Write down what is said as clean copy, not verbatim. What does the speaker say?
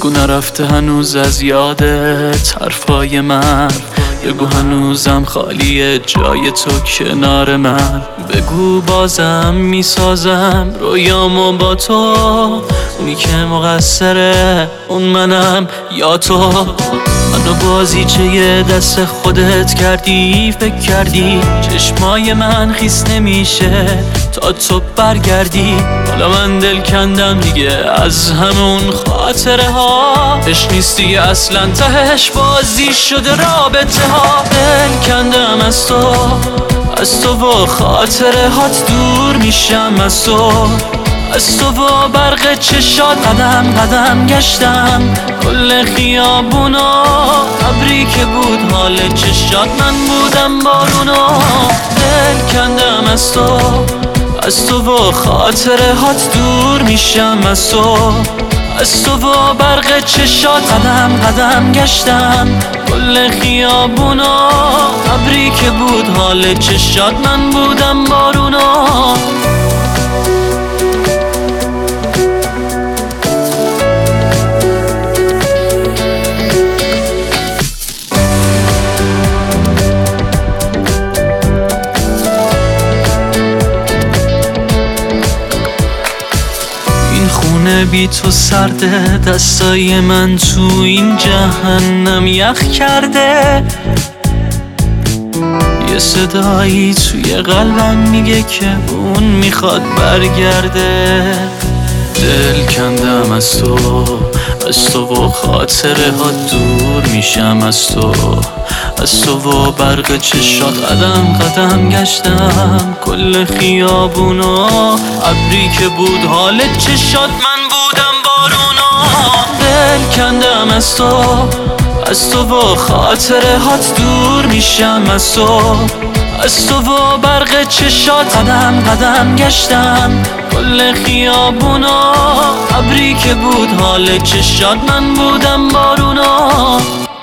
بگو نرفته هنوز از یادت حرفای من، بگو هنوزم خالیه جای تو کنار من، بگو بازم میسازم رویامو با تو، اونی که مقصره اون منم یا تو. منو بازیچه دست خودت کردی، فکر کردی چشمای من خیس نمیشه تا تو برگردی. حالا من دل کندم دیگه از همون خاطره ها، عشق نیست دیگه اصلا تهش بازی شده رابطه ها. دل کندم از تو و خاطره هات دور میشم از تو و برق چشات قدم قدم گشتم کل خیابونا، ابری که بود حال چشات من بودم بارونا. دل کندم از تو و خاطره هات دور میشم از تو و برق چشات قدم قدم گشتم کل خیابونا، ابری که بود حال چشات من بودم بارونا. خونه بی تو سرده، دستای من تو این جهنم یخ کرده، یه صدایی توی قلبم میگه که اون میخواد برگرده. دل کندم از تو و خاطره ها دور میشم از تو و برق چشات قدم قدم گشتم کل خیابونا، ابری که بود حال چشات من بودم بارونا. دل کندم از تو و خاطره هات دور میشم از تو و برق چشات قدم قدم گشتم کل خیابونا، ابری که بود حال چشات من بودم بارونا.